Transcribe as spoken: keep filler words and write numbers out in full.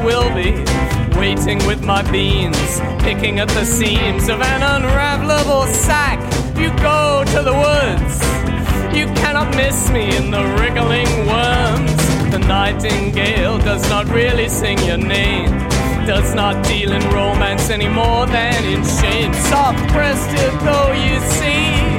will be, waiting with my beans, picking at the seams of an unravelable sack. You go to the woods, you cannot miss me in the wriggling worms. The nightingale does not really sing your name, does not deal in romance any more than in shame. Soft-breasted though you seem,